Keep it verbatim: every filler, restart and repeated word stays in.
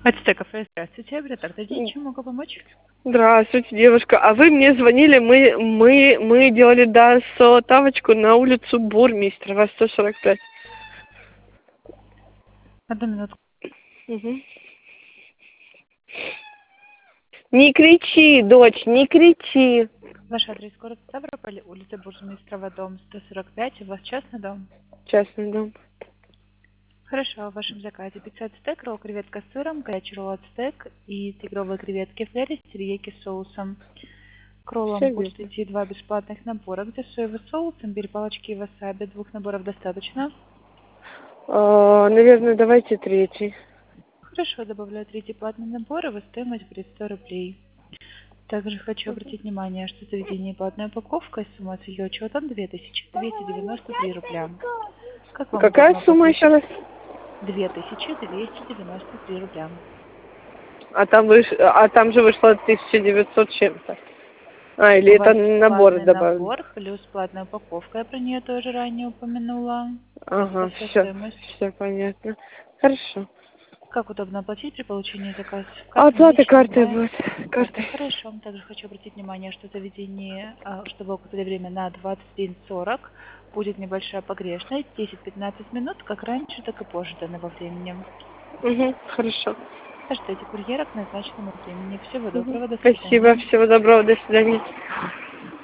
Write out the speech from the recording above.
Ацтеков, здравствуйте. Оператор, дадите, чем могу помочь? Здравствуйте, девушка. А вы мне звонили, мы мы мы делали доставочку на улицу Бурмистрова, сто сорок пять. Одну минутку. Угу. Не кричи, дочь, не кричи. Ваш адрес город Ставрополь, улица Бурмистрова, дом сто сорок пять. У вас частный дом? Частный дом. Хорошо, в вашем заказе пицца ацтек, ролл креветка с сыром, горячий ролл ацтек и тигровые креветки флери с терияки соусом. К роллам Все будет верно. идти два бесплатных набора, где соевый соус, имбирь, палочки и васаби. Двух наборов достаточно. А, наверное, давайте третий. Хорошо, добавляю третий платный набор, и его стоимость будет сто рублей. Также хочу обратить внимание, что заведение платная упаковка и сумма с ее учетом две тысячи двести девяносто три рубля. Как вам Какая удобно сумма оплатить? еще раз? две тысячи двести девяносто три рубля. А там выш... а там же вышло тысяча девятьсот чем-то. А, или У это вас наборы платный добавили? набор плюс платная упаковка, я про нее тоже ранее упомянула. Это Ага, вся все, стоимость. все понятно. Хорошо. Как удобно оплатить при получении заказа? А Карта, оплата наличными, картой онлайн? будет. Карта, Картой. хорошо. Также хочу обратить внимание, что заведение, а, что вы окупили время на двадцать один сорок, будет небольшая погрешность, десять-пятнадцать минут, как раньше, так и позже данного времени. Угу, хорошо. Ожидайте курьера к назначенному времени. Всего Мгм. доброго, до Спасибо, свидания. всего доброго, до свидания.